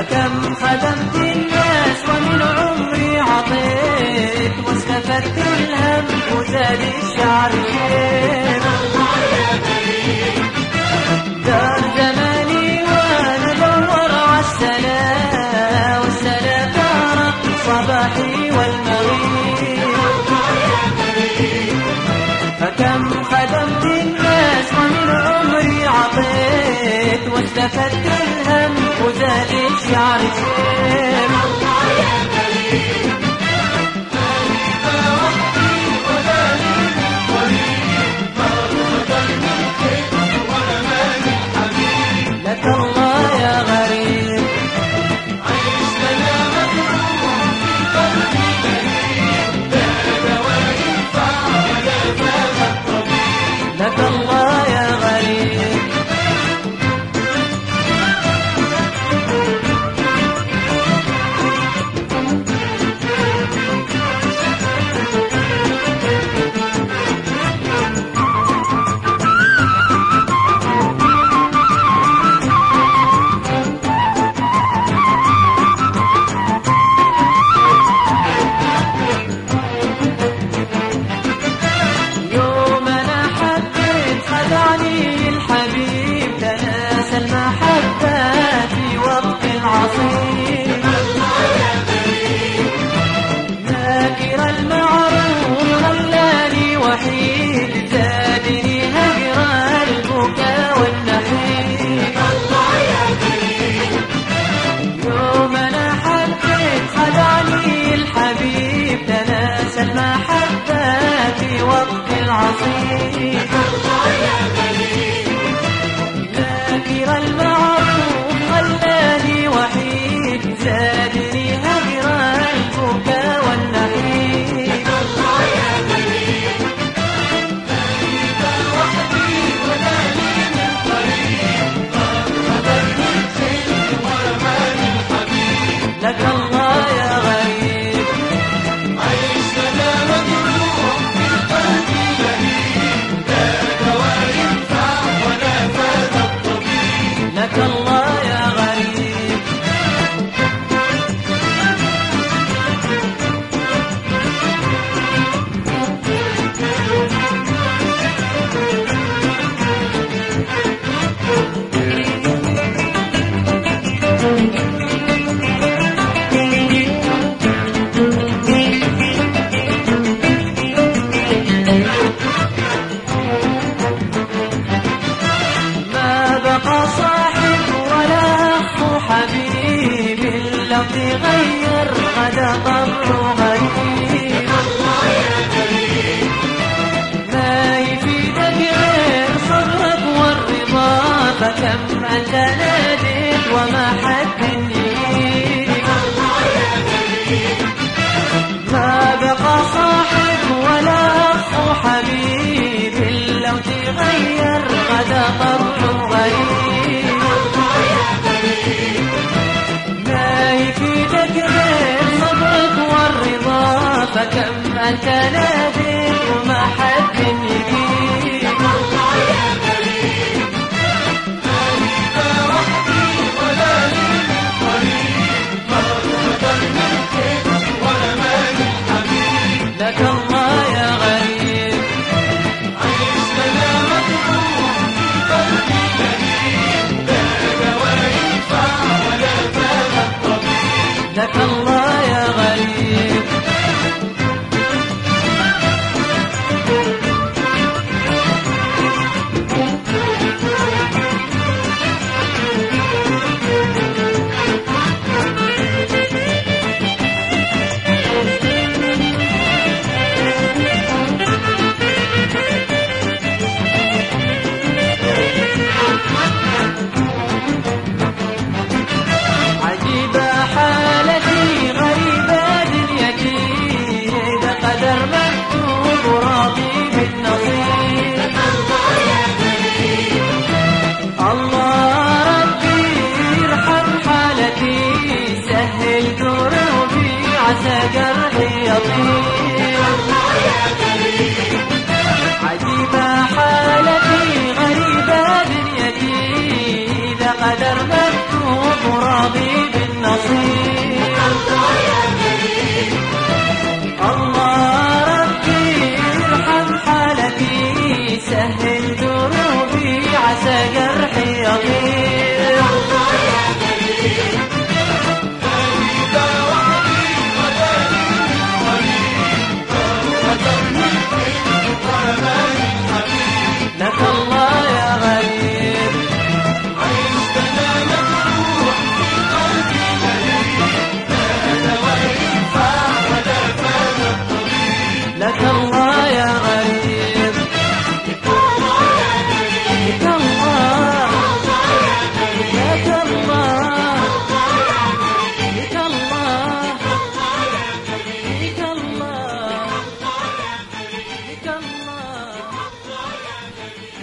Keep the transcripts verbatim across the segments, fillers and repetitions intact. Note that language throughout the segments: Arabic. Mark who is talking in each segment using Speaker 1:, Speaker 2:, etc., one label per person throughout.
Speaker 1: فكم خدمت الناس ومن عمري عطيت واستفدت الهم وزاد الشعر شيب. دار زماني وانا دور عالسلام والسلام تارق صباحي والمغيب. فكم خدمت الناس ومن عمري عطيت واستفدت الهم وزاد الشعر شيب. لك الله يا غريب
Speaker 2: عيش لنا مكروه في قلبي لهيب، لا دواء ينفع ولا فاهم الطبيب.
Speaker 1: لك الله يا غريب ذاكر المعروف خلاني وحيد زادني هجر البكاء والنحيب. يوم انا حبيت خدعني الحبيب تناسى المحبة في وقت العصيب. ذاكر المعروف خلاني وحيد زادني هجر البكاء والنحيب. لك الله يا غريب
Speaker 2: عيش لنا مجروح في قلبي لهيب، لا دواء ينفع ولا فاهم الطبيب.
Speaker 1: لك الله يا غريب ما بقى صاحب ولا أخ حبيب إلا تغير غدا طبعه غريب. ما يفيدك غير صبرك والرضا فكم أنت ناديت وما حد يجيب. ما بقى صاحب ولا أخ حبيب إلا تغير غدا طبعه غريب. ما يفيدك غير صبرك والرضا فكم أنت ناديت وما حد يجيب. لك الله يا غريب
Speaker 2: عيش لنا مجروح في قلبي لهيب، لا دواء ينفع ولا فاهم الطبيب.
Speaker 1: لك الله يا غريب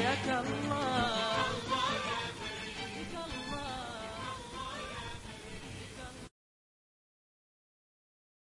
Speaker 1: لك الله